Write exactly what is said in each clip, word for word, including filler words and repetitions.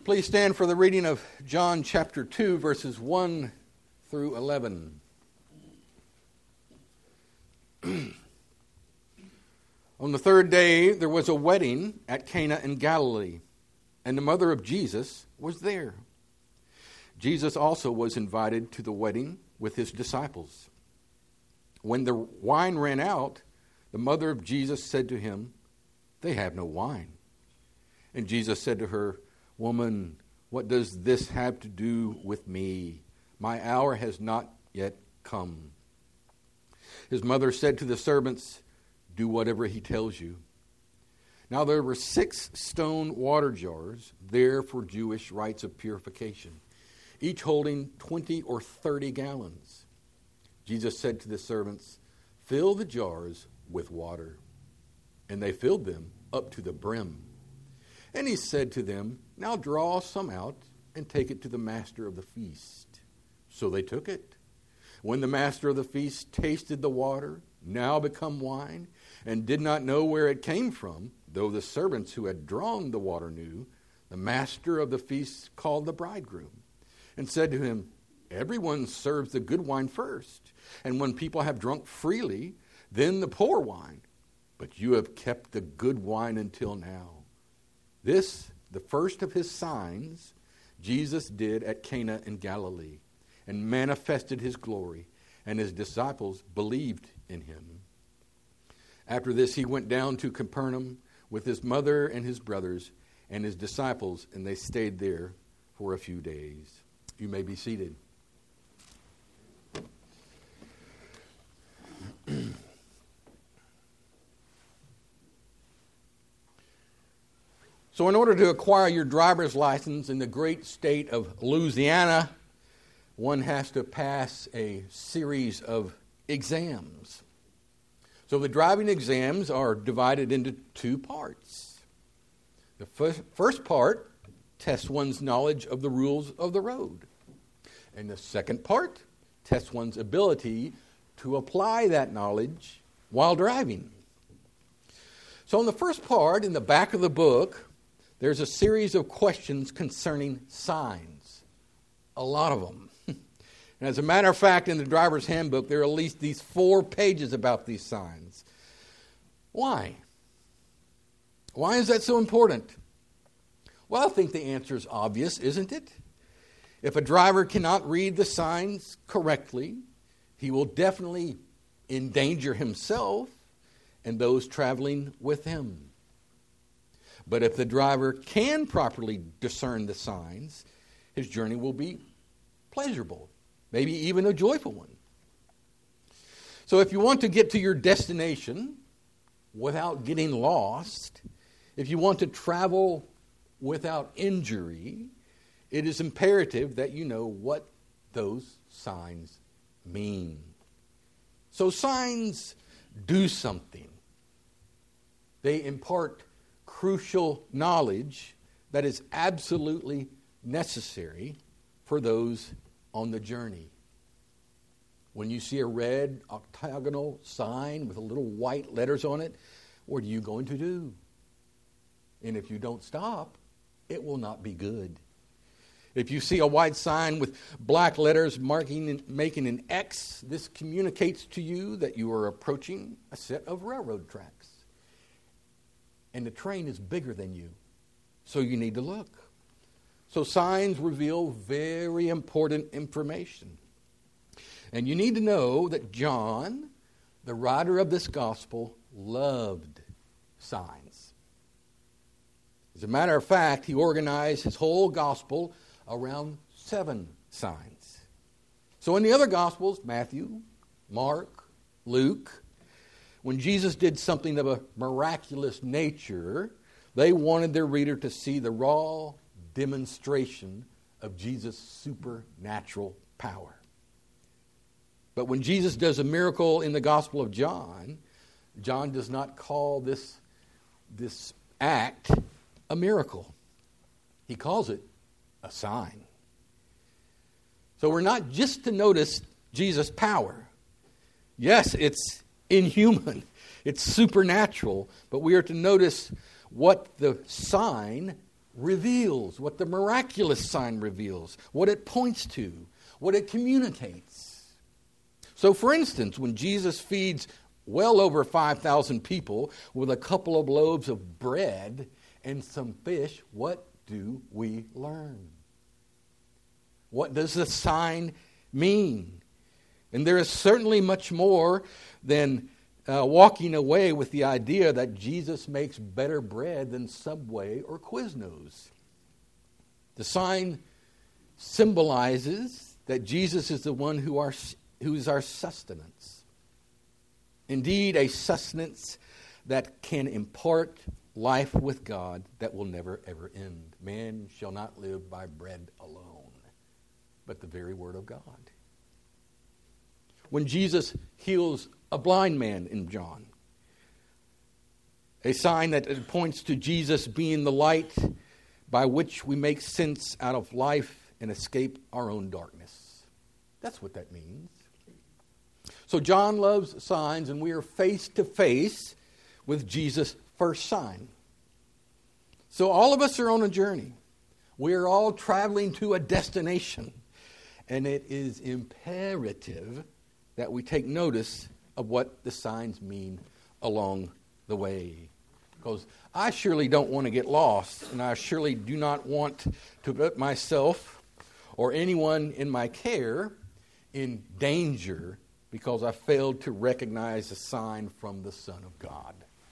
Please stand for the reading of John chapter two, verses one through eleven. On the third day, there was a wedding at Cana in Galilee, and the mother of Jesus was there. Jesus also was invited to the wedding with his disciples. When the wine ran out, the mother of Jesus said to him, "They have no wine." And Jesus said to her, "Woman, what does this have to do with me? My hour has not yet come." His mother said to the servants, "Do whatever he tells you." Now there were six stone water jars there for Jewish rites of purification, each holding twenty or thirty gallons. Jesus said to the servants, "Fill the jars with water." And they filled them up to the brim. And he said to them, "Now draw some out and take it to the master of the feast." So they took it. When the master of the feast tasted the water, now become wine, and did not know where it came from, though the servants who had drawn the water knew, the master of the feast called the bridegroom and said to him, "Everyone serves the good wine first, and when people have drunk freely, then the poor wine. But you have kept the good wine until now." This, the first of his signs, Jesus did at Cana in Galilee, and manifested his glory, and his disciples believed in him. After this, he went down to Capernaum with his mother and his brothers and his disciples, and they stayed there for a few days. You may be seated. So in order to acquire your driver's license in the great state of Louisiana, one has to pass a series of exams. So the driving exams are divided into two parts. The first, first part tests one's knowledge of the rules of the road. And the second part tests one's ability to apply that knowledge while driving. So in the first part, in the back of the book, there's a series of questions concerning signs. A lot of them. And as a matter of fact, in the driver's handbook, there are at least these four pages about these signs. Why? Why is that so important? Well, I think the answer is obvious, isn't it? If a driver cannot read the signs correctly, he will definitely endanger himself and those traveling with him. But if the driver can properly discern the signs, his journey will be pleasurable, maybe even a joyful one. So if you want to get to your destination without getting lost, if you want to travel without injury, it is imperative that you know what those signs mean. So signs do something. They impart crucial knowledge that is absolutely necessary for those on the journey. When you see a red octagonal sign with a little white letters on it, what are you going to do? And if you don't stop, it will not be good. If you see a white sign with black letters marking making an X, this communicates to you that you are approaching a set of railroad tracks. And the train is bigger than you, so you need to look. So signs reveal very important information. And you need to know that John, the writer of this gospel, loved signs. As a matter of fact, he organized his whole gospel around seven signs. So in the other gospels, Matthew, Mark, Luke, when Jesus did something of a miraculous nature, they wanted their reader to see the raw demonstration of Jesus' supernatural power. But when Jesus does a miracle in the Gospel of John, John does not call this, this act a miracle. He calls it a sign. So we're not just to notice Jesus' power. Yes, it's inhuman, it's supernatural, but we are to notice what the sign reveals, what the miraculous sign reveals, what it points to, what it communicates. So, for instance, when Jesus feeds well over five thousand people with a couple of loaves of bread and some fish, what do we learn? What does the sign mean? And there is certainly much more than uh, walking away with the idea that Jesus makes better bread than Subway or Quiznos. The sign symbolizes that Jesus is the one who, are, who is our sustenance. Indeed, a sustenance that can impart life with God that will never, ever end. Man shall not live by bread alone, but the very word of God. When Jesus heals a blind man in John, a sign that points to Jesus being the light by which we make sense out of life and escape our own darkness. That's what that means. So John loves signs, and we are face to face with Jesus' first sign. So all of us are on a journey. We are all traveling to a destination, and it is imperative that we take notice of what the signs mean along the way. Because I surely don't want to get lost, and I surely do not want to put myself or anyone in my care in danger because I failed to recognize a sign from the Son of God.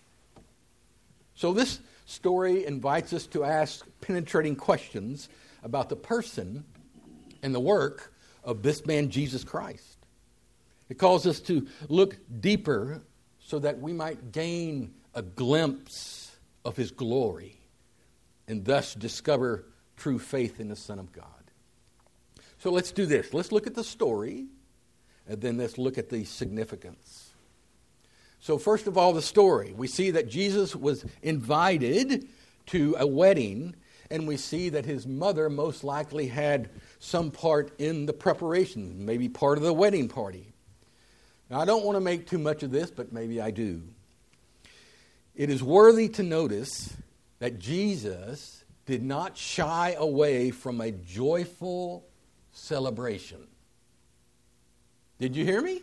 So this story invites us to ask penetrating questions about the person and the work of this man, Jesus Christ. It calls us to look deeper so that we might gain a glimpse of his glory and thus discover true faith in the Son of God. So let's do this. Let's look at the story, and then let's look at the significance. So first of all, the story. We see that Jesus was invited to a wedding, and we see that his mother most likely had some part in the preparation, maybe part of the wedding party. Now, I don't want to make too much of this, but maybe I do. It is worthy to notice that Jesus did not shy away from a joyful celebration. Did you hear me?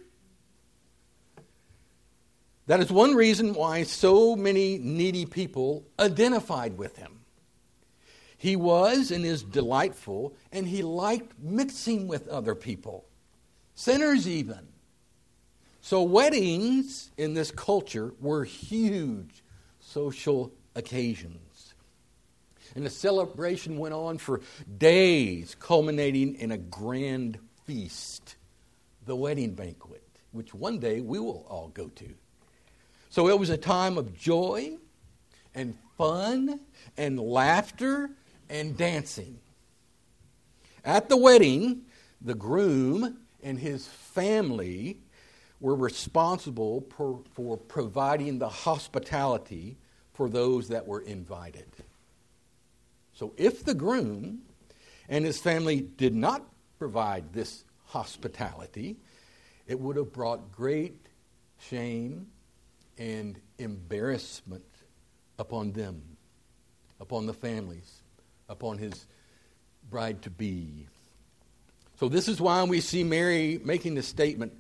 That is one reason why so many needy people identified with him. He was and is delightful, and he liked mixing with other people, sinners even. So weddings in this culture were huge social occasions. And the celebration went on for days, culminating in a grand feast, the wedding banquet, which one day we will all go to. So it was a time of joy and fun and laughter and dancing. At the wedding, the groom and his family were responsible for, for providing the hospitality for those that were invited. So if the groom and his family did not provide this hospitality, it would have brought great shame and embarrassment upon them, upon the families, upon his bride-to-be. So this is why we see Mary making the statement,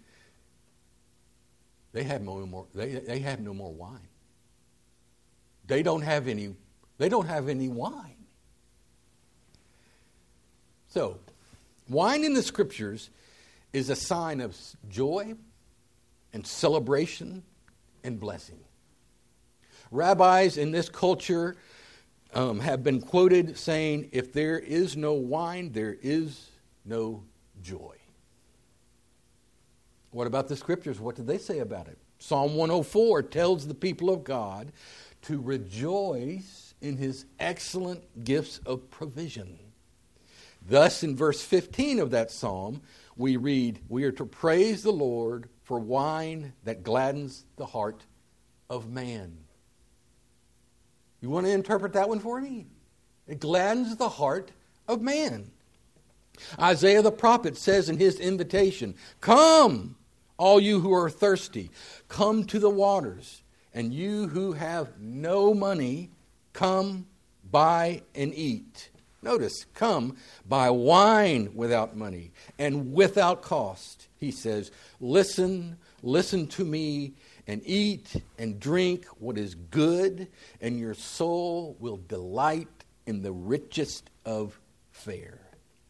They have no more. They, they have no more wine. They don't have any. They don't have any wine. So, wine in the Scriptures is a sign of joy and celebration and blessing. Rabbis in this culture um, have been quoted saying, "If there is no wine, there is no joy." What about the Scriptures? What did they say about it? Psalm one oh four tells the people of God to rejoice in his excellent gifts of provision. Thus, in verse fifteen of that psalm, we read, "We are to praise the Lord for wine that gladdens the heart of man." You want to interpret that one for me? It gladdens the heart of man. Isaiah the prophet says in his invitation, "Come, all you who are thirsty, come to the waters, and you who have no money, come buy and eat. Notice, come, buy wine without money and without cost. He says, listen, listen to me, and eat and drink what is good, and your soul will delight in the richest of fare.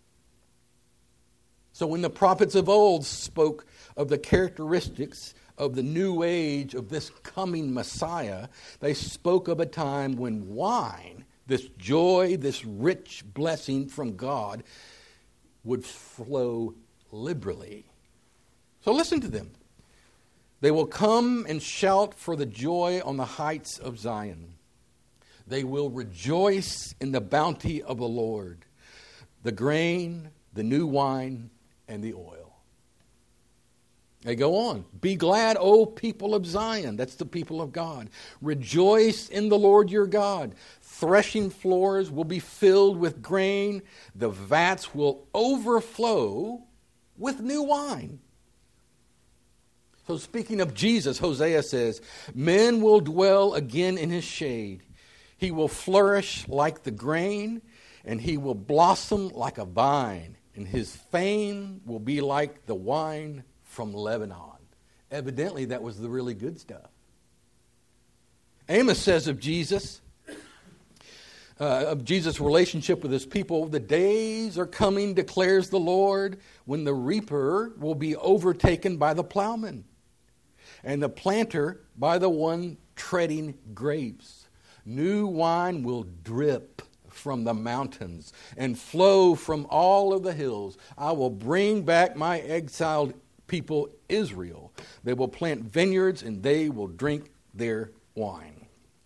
So when the prophets of old spoke of the characteristics of the new age of this coming Messiah, they spoke of a time when wine, this joy, this rich blessing from God, would flow liberally. So listen to them. They will come and shout for the joy on the heights of Zion. They will rejoice in the bounty of the Lord, the grain, the new wine, and the oil. They go on. Be glad, O people of Zion. That's the people of God. Rejoice in the Lord your God. Threshing floors will be filled with grain. The vats will overflow with new wine. So speaking of Jesus, Hosea says, men will dwell again in his shade. He will flourish like the grain, and he will blossom like a vine, and his fame will be like the wine from Lebanon. Evidently, that was the really good stuff. Amos says of Jesus, uh, of Jesus' relationship with his people, the days are coming, declares the Lord, when the reaper will be overtaken by the plowman, and the planter by the one treading grapes. New wine will drip from the mountains and flow from all of the hills. I will bring back my exiled people Israel. They will plant vineyards and they will drink their wine.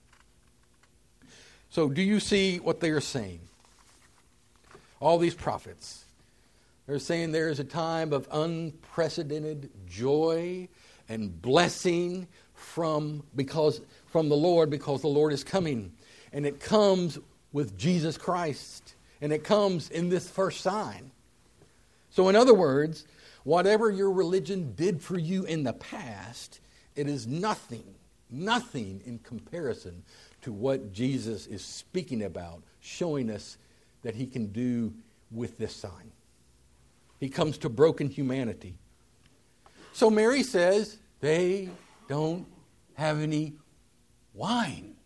So do you see what they are saying? All these prophets. They're saying there is a time of unprecedented joy and blessing from because from the Lord, because the Lord is coming. And it comes with Jesus Christ. And it comes in this first sign. So in other words, whatever your religion did for you in the past, it is nothing, nothing in comparison to what Jesus is speaking about, showing us that he can do with this sign. He comes to broken humanity. So Mary says, they don't have any wine.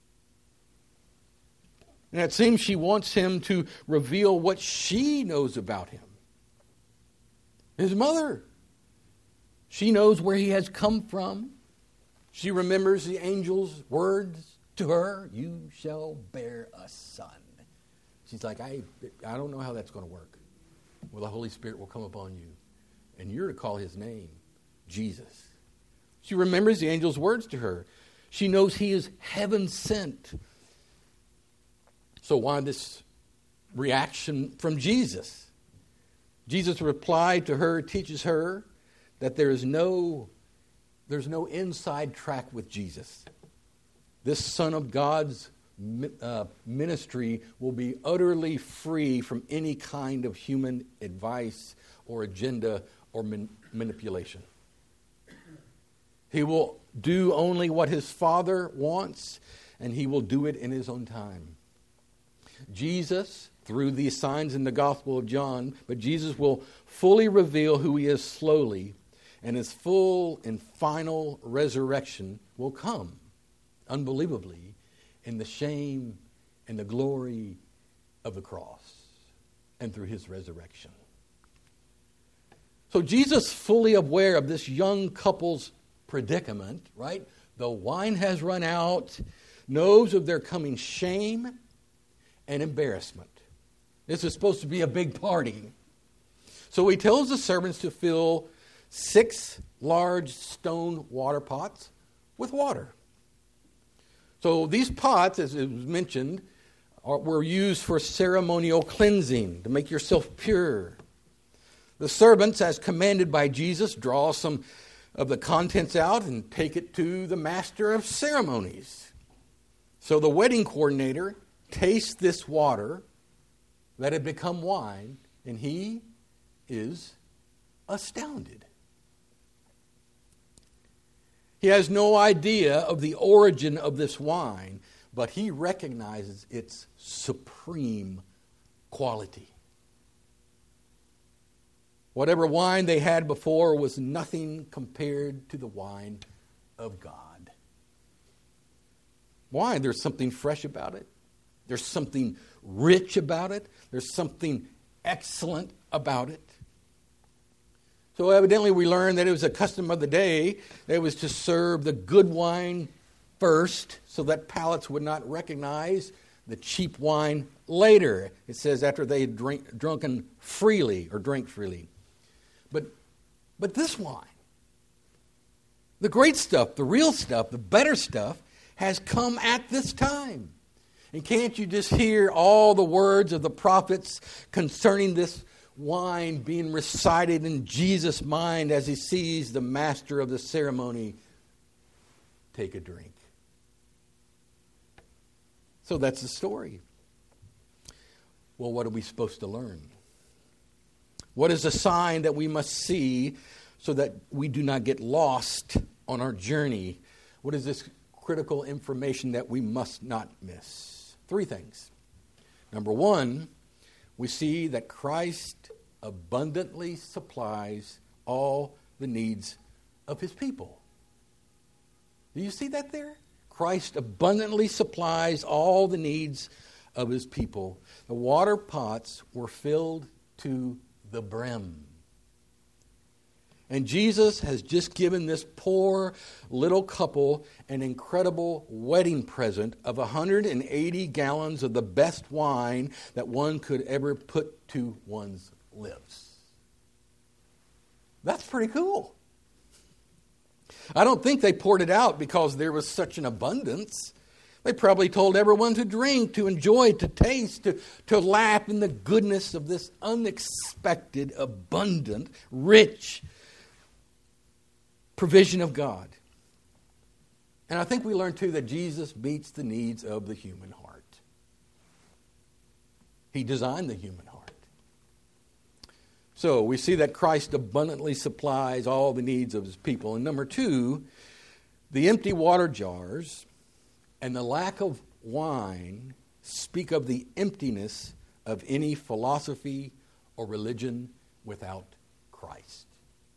And it seems she wants him to reveal what she knows about him. His mother. She knows where he has come from. She remembers the angel's words to her, you shall bear a son. She's like, I, I don't know how that's going to work. Well, the Holy Spirit will come upon you. And you're to call his name Jesus. She remembers the angel's words to her. She knows he is heaven sent. So why this reaction from Jesus? Jesus' reply to her teaches her that there is no, there's no inside track with Jesus. This Son of God's uh, ministry will be utterly free from any kind of human advice or agenda or man- manipulation. He will do only what his Father wants, and he will do it in his own time. Jesus, through these signs in the Gospel of John, but Jesus will fully reveal who he is slowly, and his full and final resurrection will come, unbelievably, in the shame and the glory of the cross, and through his resurrection. So Jesus, fully aware of this young couple's predicament, right? The wine has run out, knows of their coming shame and embarrassment. This is supposed to be a big party. So he tells the servants to fill six large stone water pots with water. So these pots, as it was mentioned, are, were used for ceremonial cleansing, to make yourself pure. The servants, as commanded by Jesus, draw some of the contents out and take it to the master of ceremonies. So the wedding coordinator tastes this water that had become wine, and he is astounded. He has no idea of the origin of this wine, but he recognizes its supreme quality. Whatever wine they had before was nothing compared to the wine of God. Why? There's something fresh about it. There's something rich about it. There's something excellent about it. So evidently we learned that it was a custom of the day that it was to serve the good wine first so that palates would not recognize the cheap wine later. It says after they had drink, drunken freely or drank freely. But, but this wine, the great stuff, the real stuff, the better stuff, has come at this time. And can't you just hear all the words of the prophets concerning this wine being recited in Jesus' mind as he sees the master of the ceremony take a drink? So that's the story. Well, what are we supposed to learn? What is a sign that we must see so that we do not get lost on our journey? What is this critical information that we must not miss? Three things. Number one, we see that Christ abundantly supplies all the needs of his people. Do you see that there? Christ abundantly supplies all the needs of his people. The water pots were filled to the brim. And Jesus has just given this poor little couple an incredible wedding present of one hundred eighty gallons of the best wine that one could ever put to one's lips. That's pretty cool. I don't think they poured it out because there was such an abundance. They probably told everyone to drink, to enjoy, to taste, to, to laugh in the goodness of this unexpected, abundant, rich provision of God. And I think we learn too that Jesus meets the needs of the human heart. He designed the human heart. So we see that Christ abundantly supplies all the needs of his people. And number two, the empty water jars and the lack of wine speak of the emptiness of any philosophy or religion without Christ.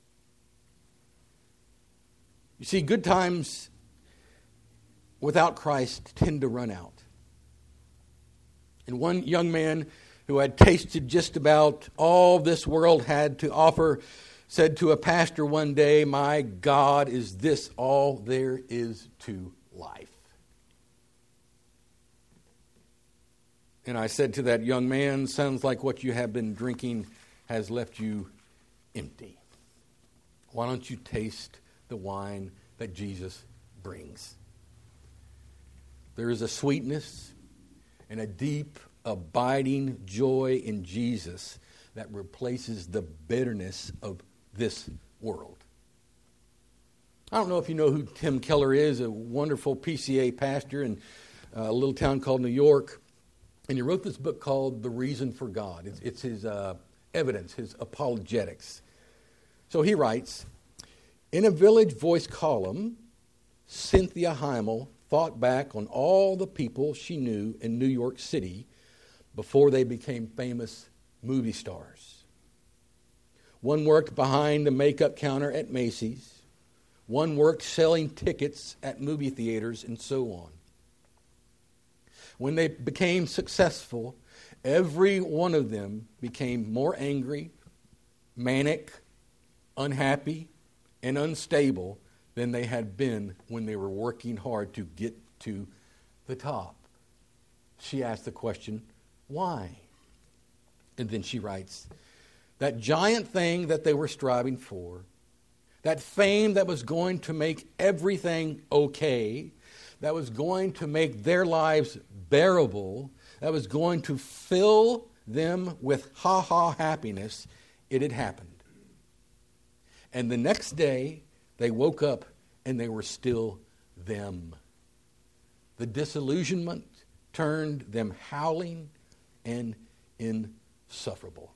You see, good times without Christ tend to run out. And one young man who had tasted just about all this world had to offer said to a pastor one day, "My God, is this all there is to life?" And I said to that young man, "Sounds like what you have been drinking has left you empty. Why don't you taste the wine that Jesus brings?" There is a sweetness and a deep, abiding joy in Jesus that replaces the bitterness of this world. I don't know if you know who Tim Keller is, a wonderful P C A pastor in a little town called New York. And he wrote this book called The Reason for God. It's, it's his uh, evidence, his apologetics. So he writes, in a Village Voice column, Cynthia Heimel thought back on all the people she knew in New York City before they became famous movie stars. One worked behind the makeup counter at Macy's. One worked selling tickets at movie theaters and so on. When they became successful, every one of them became more angry, manic, unhappy, and unstable than they had been when they were working hard to get to the top. She asked the question, why? And then she writes, that giant thing that they were striving for, that fame that was going to make everything okay, that was going to make their lives bearable, that was going to fill them with ha-ha happiness, it had happened. And the next day, they woke up and they were still them. The disillusionment turned them howling and insufferable.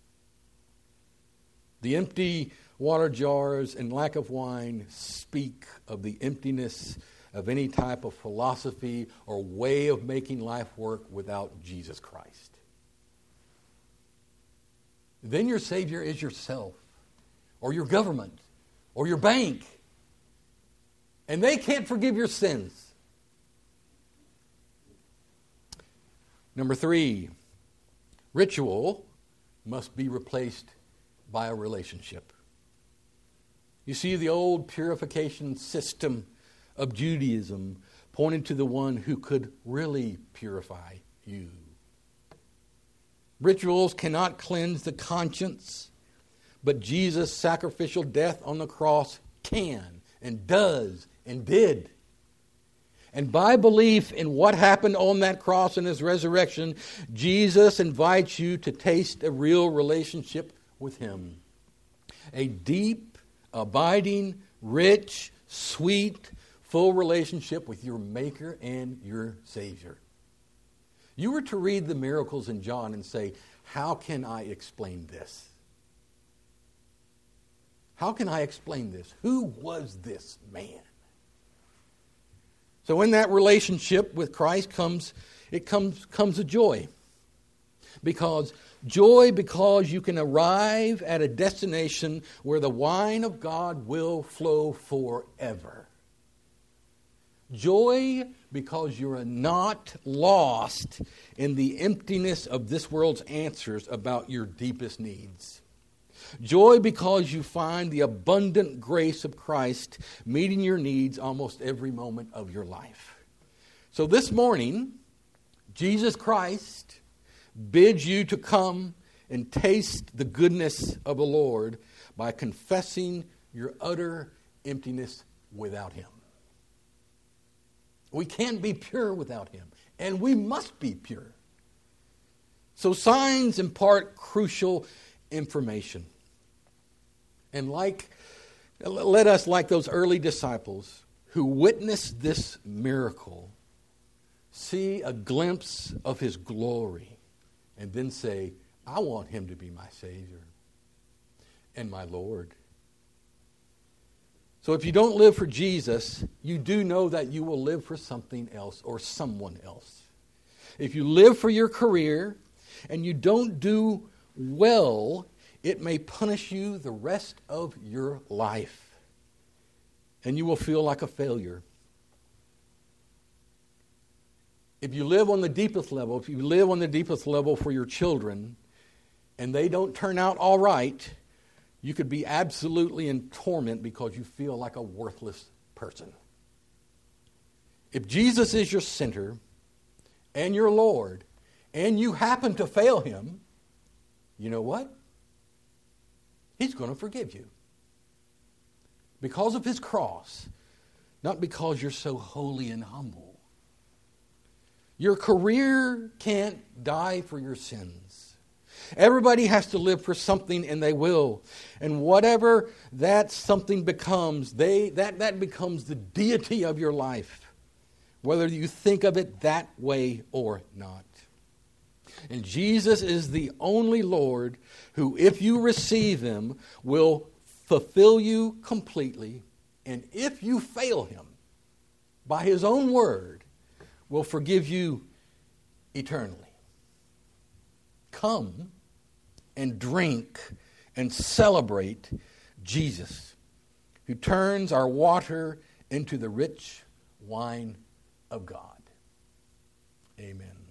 The empty water jars and lack of wine speak of the emptiness of any type of philosophy or way of making life work without Jesus Christ. Then your Savior is yourself, or your government, or your bank. And they can't forgive your sins. Number three, ritual must be replaced by a relationship. You see, the old purification system of Judaism pointed to the one who could really purify you. Rituals cannot cleanse the conscience, but Jesus' sacrificial death on the cross can and does and did. And by belief in what happened on that cross and his resurrection, Jesus invites you to taste a real relationship with him. A deep, abiding, rich, sweet, full relationship with your Maker and your Savior. You were to read the miracles in John and say, how can I explain this? How can I explain this? Who was this man? So in that relationship with Christ comes, it comes, comes a joy. Because joy because you can arrive at a destination where the wine of God will flow forever. Joy because you are not lost in the emptiness of this world's answers about your deepest needs. Joy because you find the abundant grace of Christ meeting your needs almost every moment of your life. So this morning, Jesus Christ bids you to come and taste the goodness of the Lord by confessing your utter emptiness without him. We can't be pure without him, and we must be pure. So signs impart crucial information. And like, let us, like those early disciples who witnessed this miracle, see a glimpse of his glory and then say, I want him to be my Savior and my Lord. So if you don't live for Jesus, you do know that you will live for something else or someone else. If you live for your career and you don't do well, it may punish you the rest of your life. And you will feel like a failure. If you live on the deepest level, if you live on the deepest level for your children, and they don't turn out all right, you could be absolutely in torment because you feel like a worthless person. If Jesus is your center and your Lord, and you happen to fail him, you know what? He's going to forgive you. Because of his cross, not because you're so holy and humble. Your career can't die for your sins. Everybody has to live for something, and they will. And whatever that something becomes, they that, that becomes the deity of your life, whether you think of it that way or not. And Jesus is the only Lord who, if you receive him, will fulfill you completely. And if you fail him, by his own word, will forgive you eternally. Come and drink and celebrate Jesus, who turns our water into the rich wine of God. Amen.